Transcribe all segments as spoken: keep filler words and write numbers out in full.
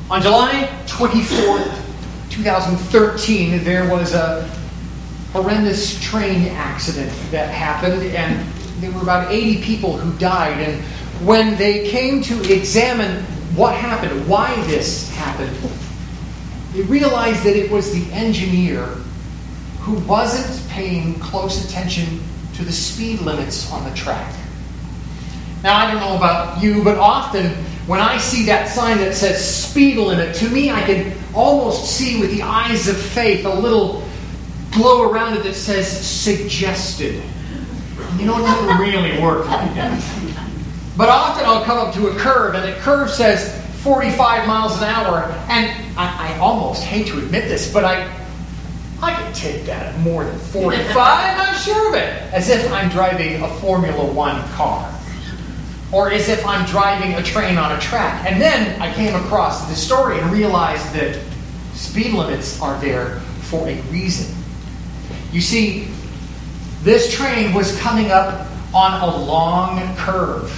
On July twenty-fourth, twenty thirteen, there was a horrendous train accident that happened, and there were about eighty people who died. And when they came to examine what happened, why this happened, they realized that it was the engineer who wasn't paying close attention to the speed limits on the track. Now, I don't know about you, but often when I see that sign that says speed limit, to me I can almost see with the eyes of faith a little glow around it that says suggested. You know, it doesn't really work like that. But often I'll come up to a curve, and the curve says forty-five miles an hour, and I, I almost hate to admit this, but I I can take that at more than forty-five, I'm sure of it. As if I'm driving a Formula One car. Or as if I'm driving a train on a track. And then I came across this story and realized that speed limits are there for a reason. You see, this train was coming up on a long curve.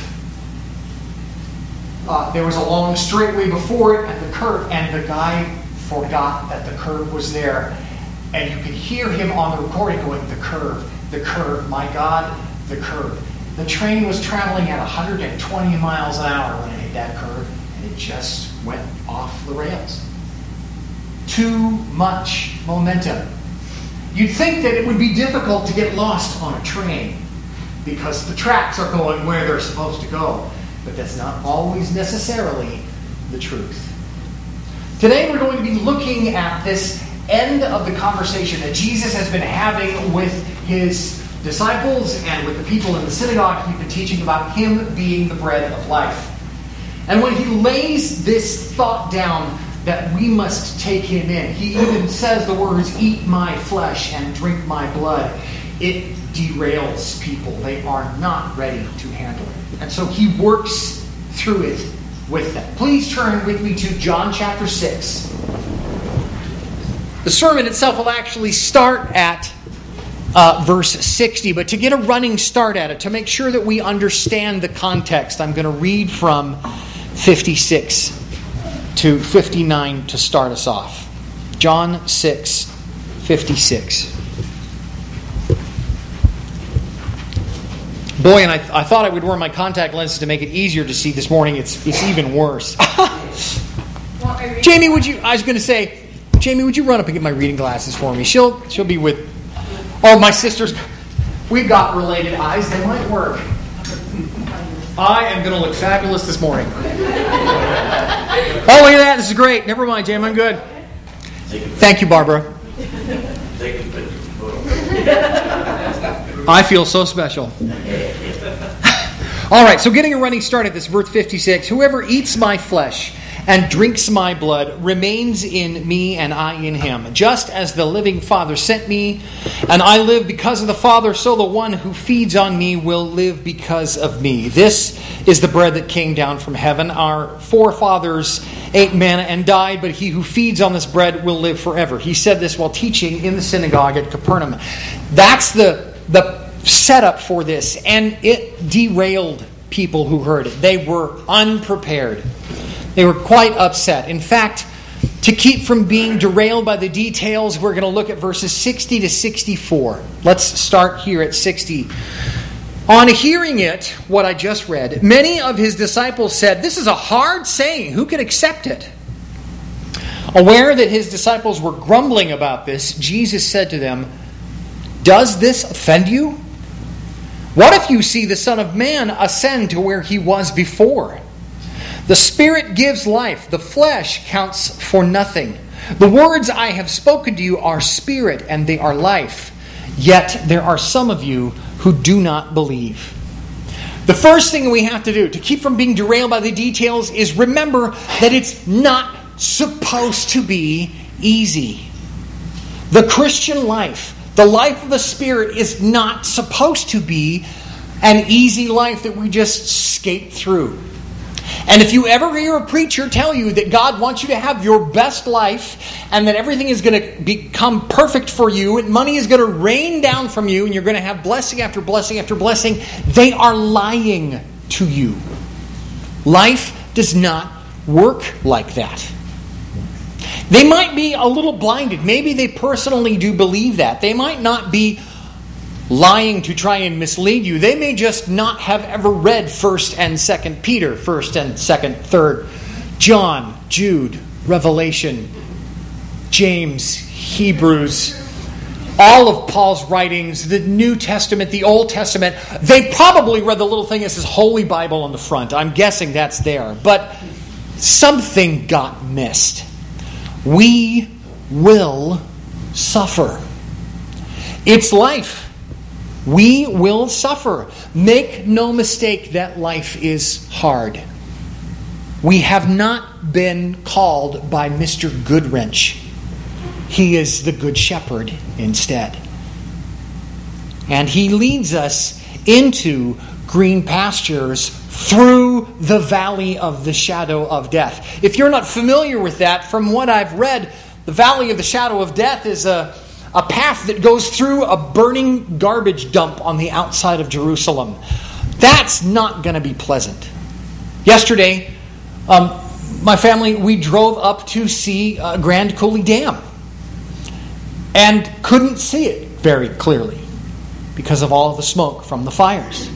Uh, there was a long straightway before it and the curve, and the guy forgot that the curve was there. And you could hear him on the recording going, the curve, the curve, my God, the curve. The train was traveling at one hundred twenty miles an hour when it hit that curve, and it just went off the rails. Too much momentum. You'd think that it would be difficult to get lost on a train because the tracks are going where they're supposed to go. But that's not always necessarily the truth. Today we're going to be looking at this end of the conversation that Jesus has been having with his disciples and with the people in the synagogue. He's been teaching about him being the bread of life. And when he lays this thought down that we must take him in, he even says the words, eat my flesh and drink my blood. It derails people. They are not ready to handle it. And so he works through it with them. Please turn with me to John chapter six. The sermon itself will actually start at uh, verse sixty, but to get a running start at it, to make sure that we understand the context, I'm going to read from fifty-six to fifty-nine to start us off. John six, fifty-six. Boy, and I, I thought I would wear my contact lenses to make it easier to see. This morning it's it's even worse. Jamie, would you? I was going to say, Jamie, would you run up and get my reading glasses for me? She'll she'll be with. Oh, my sisters. We've got related eyes. They might work. I am going to look fabulous this morning. Oh, look at that! This is great. Never mind, Jamie. I'm good. Thank you, Barbara. I feel so special. All right, so getting a running start at this, verse fifty-six. Whoever eats my flesh and drinks my blood remains in me and I in him. Just as the living Father sent me, and I live because of the Father, so the one who feeds on me will live because of me. This is the bread that came down from heaven. Our forefathers ate manna and died, but he who feeds on this bread will live forever. He said this while teaching in the synagogue at Capernaum. That's the, the setup for this, and it derailed people who heard it. They were unprepared. They were quite upset. In fact, to keep from being derailed by the details, we're going to look at verses sixty to sixty-four. Let's start here at sixty. On hearing it, what I just read, many of his disciples said, "This is a hard saying. Who can accept it?" Aware that his disciples were grumbling about this, Jesus said to them, "Does this offend you? What if you see the Son of Man ascend to where he was before? The Spirit gives life. The flesh counts for nothing. The words I have spoken to you are spirit and they are life. Yet there are some of you who do not believe." The first thing we have to do to keep from being derailed by the details is remember that it's not supposed to be easy. The Christian life, the life of the Spirit, is not supposed to be an easy life that we just skate through. And if you ever hear a preacher tell you that God wants you to have your best life and that everything is going to become perfect for you and money is going to rain down from you and you're going to have blessing after blessing after blessing, they are lying to you. Life does not work like that. They might be a little blinded. Maybe they personally do believe that. They might not be lying to try and mislead you. They may just not have ever read First and Second Peter, First and Second, Third, John, Jude, Revelation, James, Hebrews, all of Paul's writings, the New Testament, the Old Testament. They probably read the little thing that says Holy Bible on the front. I'm guessing that's there. But something got missed. We will suffer. It's life. We will suffer. Make no mistake that life is hard. We have not been called by Mister Goodwrench. He is the Good Shepherd instead. And He leads us into green pastures through the valley of the shadow of death. If you're not familiar with that, from what I've read, the valley of the shadow of death is a, a path that goes through a burning garbage dump on the outside of Jerusalem. That's not going to be pleasant. Yesterday, um, my family, we drove up to see uh, Grand Coulee Dam and couldn't see it very clearly because of all of the smoke from the fires.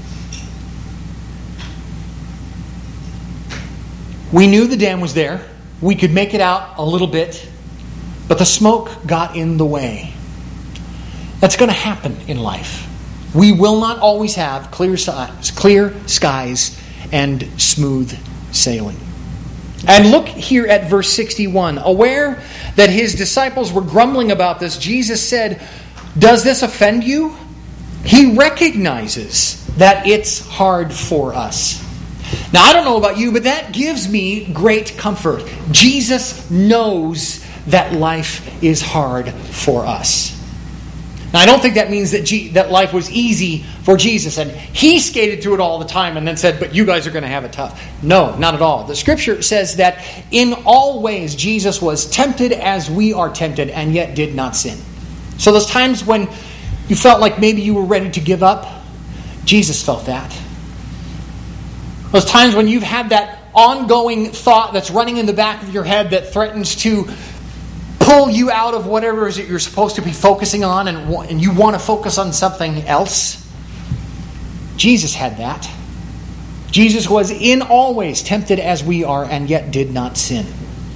We knew the dam was there. We could make it out a little bit, but the smoke got in the way. That's going to happen in life. We will not always have clear skies, clear skies and smooth sailing. And look here at verse sixty-one. Aware that His disciples were grumbling about this, Jesus said, "Does this offend you?" He recognizes that it's hard for us. Now, I don't know about you, but that gives me great comfort. Jesus knows that life is hard for us. Now, I don't think that means that G- that life was easy for Jesus and He skated through it all the time and then said, but you guys are going to have it tough. No, not at all. The Scripture says that in all ways Jesus was tempted as we are tempted and yet did not sin. So those times when you felt like maybe you were ready to give up, Jesus felt that. Those times when you've had that ongoing thought that's running in the back of your head that threatens to pull you out of whatever it is that you're supposed to be focusing on and, and you want to focus on something else. Jesus had that. Jesus was in all ways tempted as we are and yet did not sin.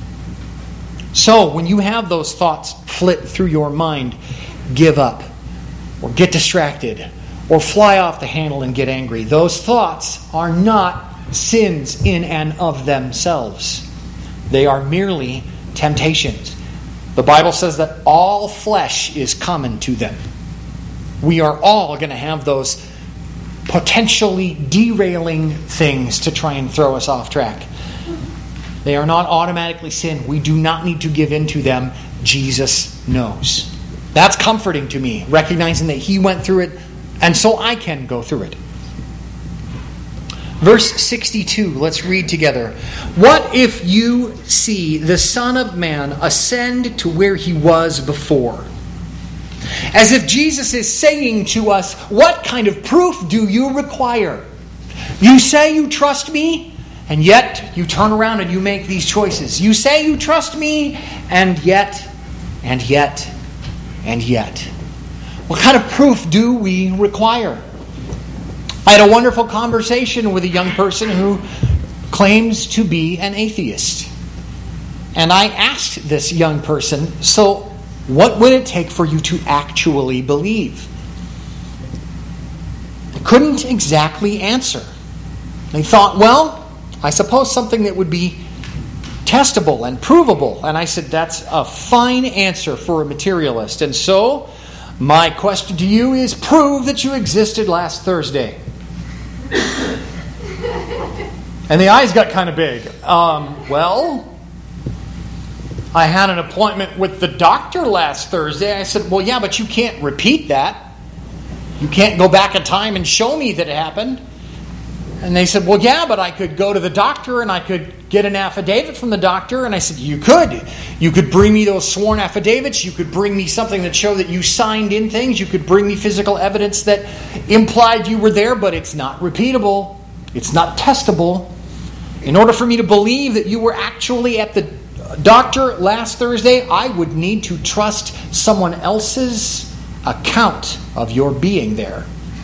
So when you have those thoughts flit through your mind, give up or get distracted or fly off the handle and get angry. Those thoughts are not sins in and of themselves. They are merely temptations. The Bible says that all flesh is common to them. We are all going to have those potentially derailing things to try and throw us off track. They are not automatically sin. We do not need to give in to them. Jesus knows. That's comforting to me, recognizing that He went through it, and so I can go through it. Verse sixty-two, let's read together. What if you see the Son of Man ascend to where He was before? As if Jesus is saying to us, what kind of proof do you require? You say you trust me, and yet you turn around and you make these choices. You say you trust me, and yet, and yet, and yet. What kind of proof do we require? I had a wonderful conversation with a young person who claims to be an atheist. And I asked this young person, so what would it take for you to actually believe? They couldn't exactly answer. They thought, well, I suppose something that would be testable and provable. And I said, that's a fine answer for a materialist. And so, my question to you is, prove that you existed last Thursday. And the eyes got kind of big. Um, well, I had an appointment with the doctor last Thursday. I said, well, yeah, but you can't repeat that. You can't go back in time and show me that it happened. And they said, well, yeah, but I could go to the doctor and I could get an affidavit from the doctor. And I said, you could. You could bring me those sworn affidavits. You could bring me something that showed that you signed in things. You could bring me physical evidence that implied you were there, but it's not repeatable. It's not testable. In order for me to believe that you were actually at the doctor last Thursday, I would need to trust someone else's account of your being there.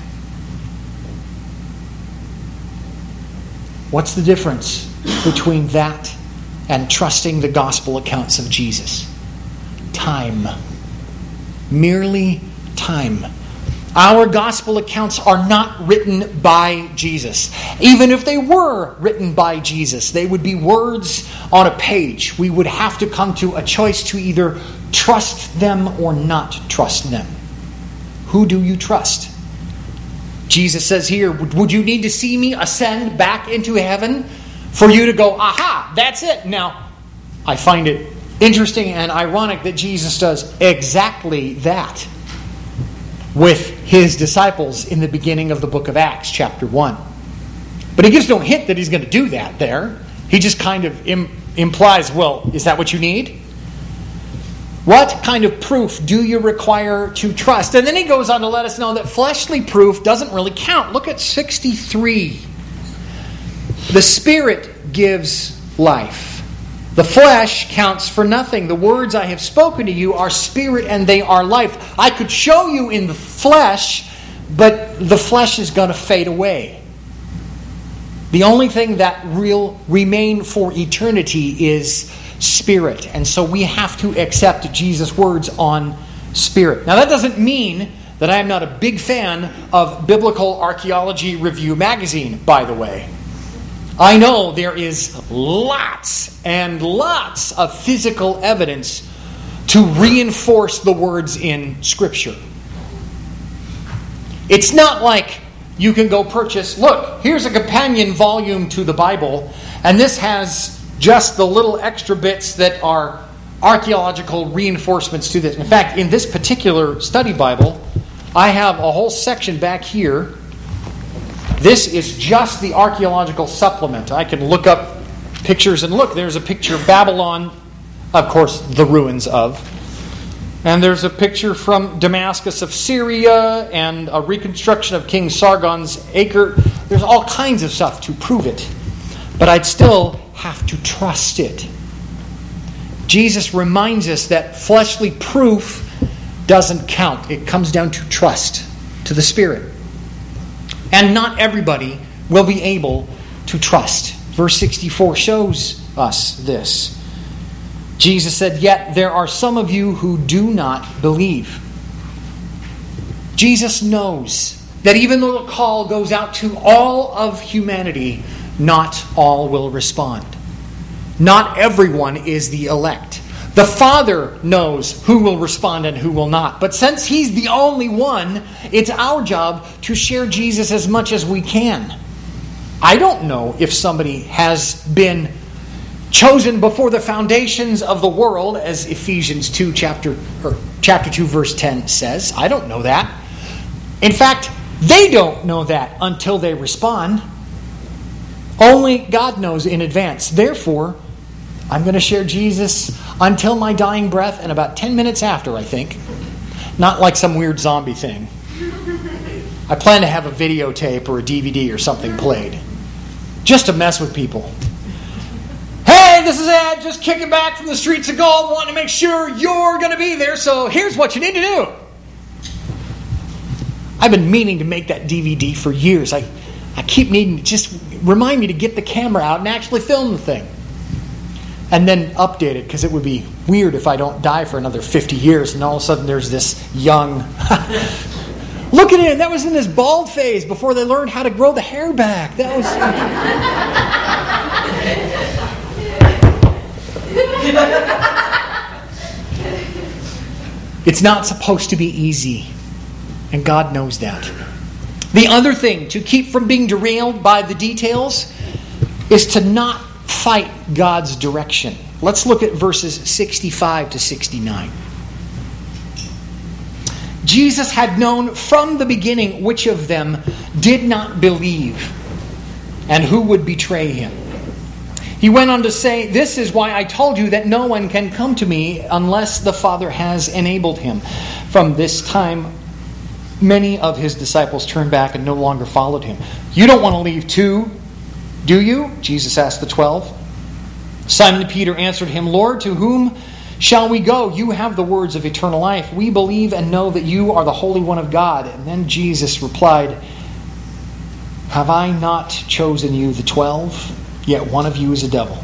What's the difference between that and trusting the gospel accounts of Jesus? Time. Merely time. Our gospel accounts are not written by Jesus. Even if they were written by Jesus, they would be words on a page. We would have to come to a choice to either trust them or not trust them. Who do you trust? Jesus says here, would you need to see me ascend back into heaven for you to go, aha, that's it? Now, I find it interesting and ironic that Jesus does exactly that with his disciples in the beginning of the book of Acts, chapter one. But he gives no hint that he's going to do that there. He just kind of im- implies, well, is that what you need? What kind of proof do you require to trust? And then he goes on to let us know that fleshly proof doesn't really count. Look at sixty-three. The Spirit gives life. The flesh counts for nothing. The words I have spoken to you are spirit and they are life. I could show you in the flesh, but the flesh is going to fade away. The only thing that will remain for eternity is spirit. And so we have to accept Jesus' words on spirit. Now that doesn't mean that I am not a big fan of Biblical Archaeology Review magazine, by the way. I know there is lots and lots of physical evidence to reinforce the words in Scripture. It's not like you can go purchase, look, here's a companion volume to the Bible, and this has just the little extra bits that are archaeological reinforcements to this. In fact, in this particular study Bible, I have a whole section back here. This is just the archaeological supplement. I can look up pictures and look, there's a picture of Babylon, of course, the ruins of. And there's a picture from Damascus of Syria and a reconstruction of King Sargon's acre. There's all kinds of stuff to prove it. But I'd still have to trust it. Jesus reminds us that fleshly proof doesn't count. It comes down to trust to the Spirit. And not everybody will be able to trust. Verse sixty-four shows us this. Jesus said, "Yet there are some of you who do not believe." Jesus knows that even though the call goes out to all of humanity, not all will respond. Not everyone is the elect. The Father knows who will respond and who will not. But since He's the only one, it's our job to share Jesus as much as we can. I don't know if somebody has been chosen before the foundations of the world, as Ephesians two chapter or chapter two verse ten says. I don't know that. In fact, they don't know that until they respond. Only God knows in advance. Therefore, I'm going to share Jesus until my dying breath and about ten minutes after, I think. Not like some weird zombie thing. I plan to have a videotape or a D V D or something played. Just to mess with people. Hey, this is Ed, just kicking back from the streets of gold, wanting to make sure you're going to be there, so here's what you need to do. I've been meaning to make that D V D for years. I, I keep needing to just remind me to get the camera out and actually film the thing. And then update it, because it would be weird if I don't die for another fifty years and all of a sudden there's this young... Look at him! That was in his bald phase before they learned how to grow the hair back. That was... It's not supposed to be easy. And God knows that. The other thing to keep from being derailed by the details is to not fight God's direction. Let's look at verses sixty-five to sixty-nine. Jesus had known from the beginning which of them did not believe and who would betray him. He went on to say, "This is why I told you that no one can come to me unless the Father has enabled him." From this time, many of his disciples turned back and no longer followed him. You don't want to leave too, do you? Jesus asked the twelve. Simon Peter answered him, Lord, to whom shall we go? You have the words of eternal life. We believe and know that you are the Holy One of God. And then Jesus replied, have I not chosen you, the twelve? Yet one of you is a devil.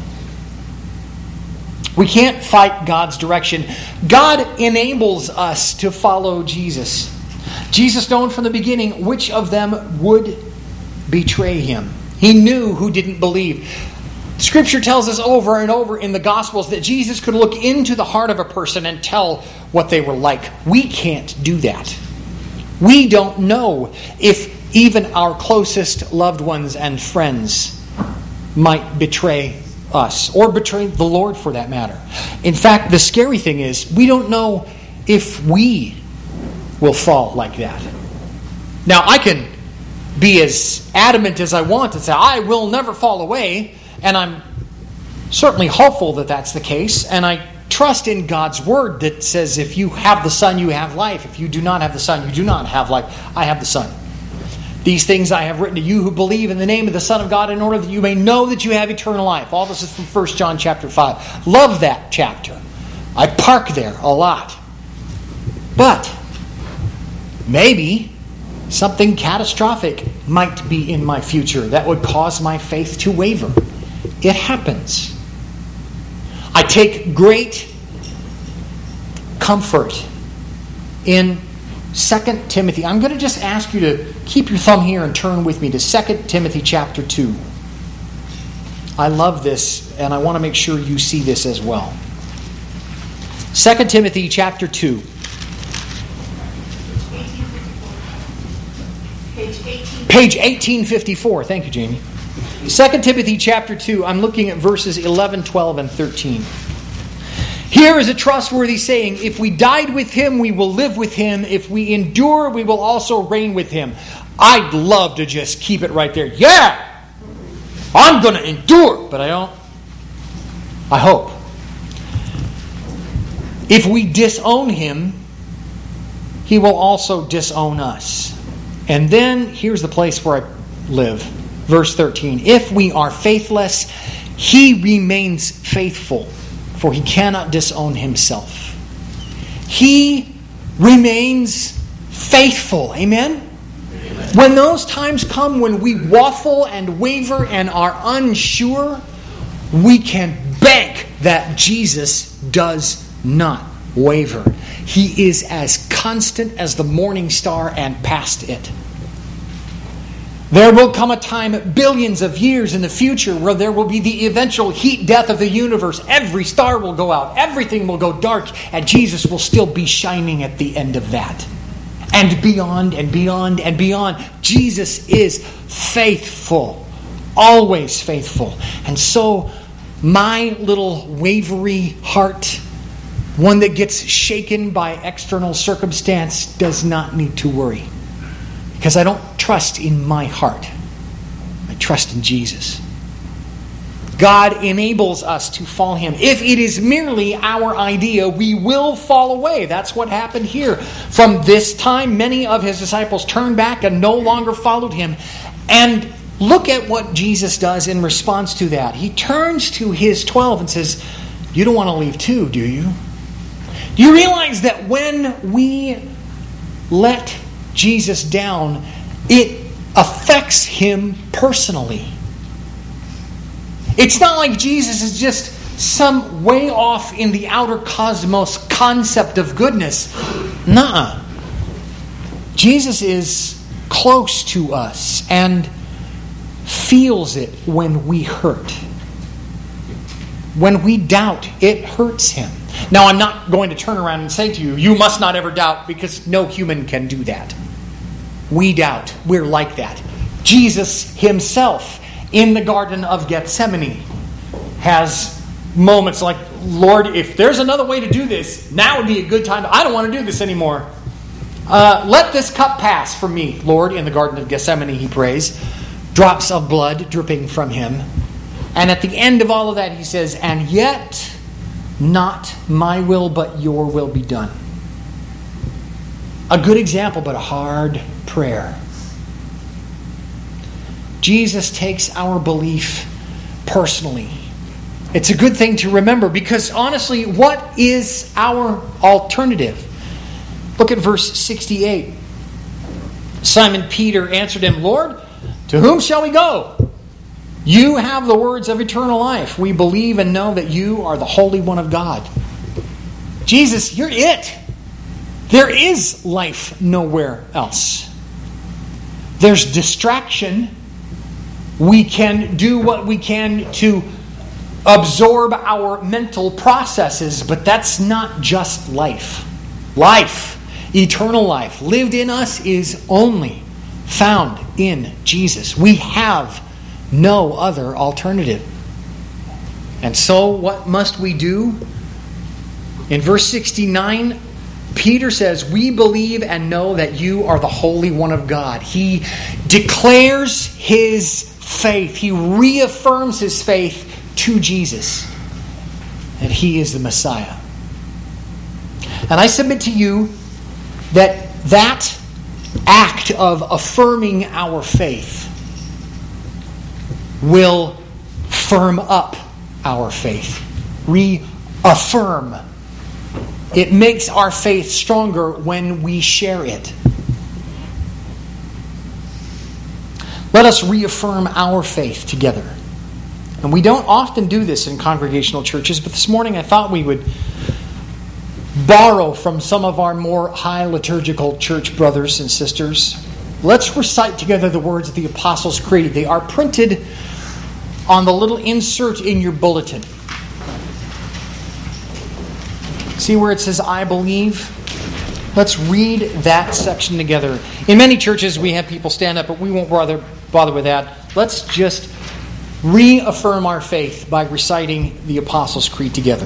We can't fight God's direction. God enables us to follow Jesus. Jesus known from the beginning which of them would betray him. He knew who didn't believe. Scripture tells us over and over in the Gospels that Jesus could look into the heart of a person and tell what they were like. We can't do that. We don't know if even our closest loved ones and friends might betray us, or betray the Lord for that matter. In fact, the scary thing is, we don't know if we will fall like that. Now, I can be as adamant as I want and say, I will never fall away, and I'm certainly hopeful that that's the case, and I trust in God's word that says, if you have the Son, you have life. If you do not have the Son, you do not have life. I have the Son. These things I have written to you who believe in the name of the Son of God, in order that you may know that you have eternal life. All this is from First John chapter five. Love that chapter. I park there a lot. But maybe something catastrophic might be in my future that would cause my faith to waver. It happens. I take great comfort in Second Timothy. I'm going to just ask you to keep your thumb here and turn with me to Second Timothy chapter two. I love this, and I want to make sure you see this as well. Second Timothy chapter two. Page eighteen fifty-four. Thank you, Jamie. Second Timothy chapter two. I'm looking at verses eleven, twelve, and thirteen. Here is a trustworthy saying, if we died with him, we will live with him. If we endure, we will also reign with him. I'd love to just keep it right there. Yeah! I'm going to endure, but I don't. I hope. If we disown him, he will also disown us. And then, here's the place where I live. Verse thirteen. If we are faithless, he remains faithful, for he cannot disown himself. He remains faithful. Amen? Amen? When those times come when we waffle and waver and are unsure, we can bank that Jesus does not waver. He is as constant as the morning star and past it. There will come a time, billions of years in the future, where there will be the eventual heat death of the universe. Every star will go out. Everything will go dark. And Jesus will still be shining at the end of that. And beyond and beyond and beyond. Jesus is faithful. Always faithful. And so, my little wavery heart, one that gets shaken by external circumstance, does not need to worry. Because I don't trust in my heart. I trust in Jesus. God enables us to follow him. If it is merely our idea, we will fall away. That's what happened here. From this time, many of his disciples turned back and no longer followed him. And look at what Jesus does in response to that. He turns to his twelve and says, you don't want to leave too, do you? Do you realize that when we let Jesus down, it affects him personally? It's not like Jesus is just some way off in the outer cosmos concept of goodness. Nuh-uh. Jesus is close to us and feels it when we hurt. When we doubt, it hurts him. Now, I'm not going to turn around and say to you, you must not ever doubt, because no human can do that. We doubt. We're like that. Jesus himself, in the Garden of Gethsemane, has moments like, Lord, if there's another way to do this, now would be a good time. I don't want to do this anymore. Uh, let this cup pass from me, Lord. In the Garden of Gethsemane, he prays. Drops of blood dripping from him. And at the end of all of that, he says, and yet, not my will, but your will be done. A good example, but a hard prayer. Jesus takes our belief personally. It's a good thing to remember because honestly, what is our alternative? Look at verse sixty-eight. Simon Peter answered him, Lord, to whom shall we go? You have the words of eternal life. We believe and know that you are the Holy One of God. Jesus, you're it. There is life nowhere else. There's distraction. We can do what we can to absorb our mental processes, but that's not just life. Life, eternal life, lived in us is only found in Jesus. We have no other alternative. And so what must we do? In verse sixty-nine, Peter says, we believe and know that you are the Holy One of God. He declares his faith. He reaffirms his faith to Jesus, that he is the Messiah. And I submit to you that that act of affirming our faith will firm up our faith. Reaffirm. It makes our faith stronger when we share it. Let us reaffirm our faith together. And we don't often do this in congregational churches, but this morning I thought we would borrow from some of our more high liturgical church brothers and sisters. Let's recite together the words of the Apostles' Creed. They are printed on the little insert in your bulletin. See where it says, I believe? Let's read that section together. In many churches we have people stand up, but we won't bother, bother with that. Let's just reaffirm our faith by reciting the Apostles' Creed together.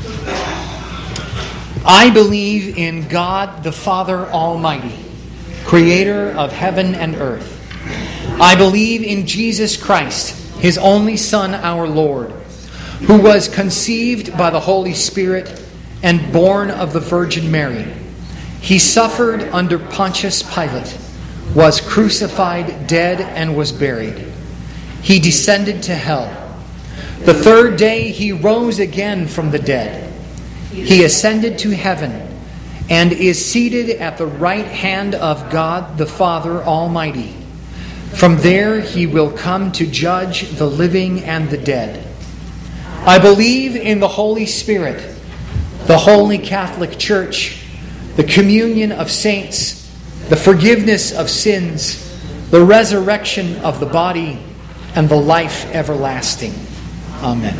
I believe in God the Father Almighty, creator of heaven and earth. I believe in Jesus Christ, his only Son, our Lord, who was conceived by the Holy Spirit and born of the Virgin Mary. He suffered under Pontius Pilate, was crucified, dead, and was buried. He descended to hell. The third day he rose again from the dead. He ascended to heaven and is seated at the right hand of God the Father Almighty. From there he will come to judge the living and the dead. I believe in the Holy Spirit, the Holy Catholic Church, the communion of saints, the forgiveness of sins, the resurrection of the body, and the life everlasting. Amen.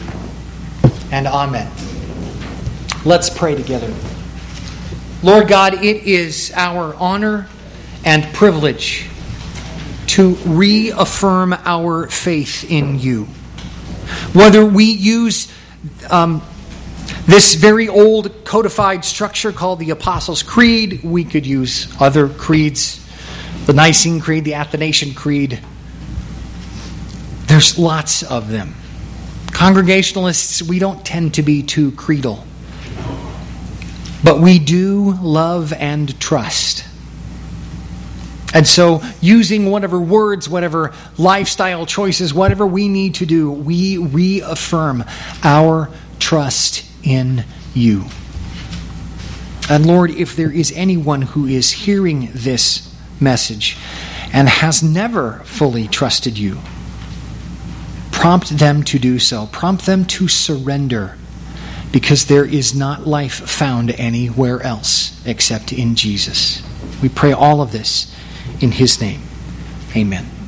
And amen. Let's pray together. Lord God, it is our honor and privilege to reaffirm our faith in you. Whether we use um, this very old codified structure called the Apostles' Creed, we could use other creeds, the Nicene Creed, the Athanasian Creed. There's lots of them. Congregationalists, we don't tend to be too creedal. But we do love and trust. And so, using whatever words, whatever lifestyle choices, whatever we need to do, we reaffirm our trust in you. And Lord, if there is anyone who is hearing this message and has never fully trusted you, prompt them to do so. Prompt them to surrender, because there is not life found anywhere else except in Jesus. We pray all of this in his name. Amen.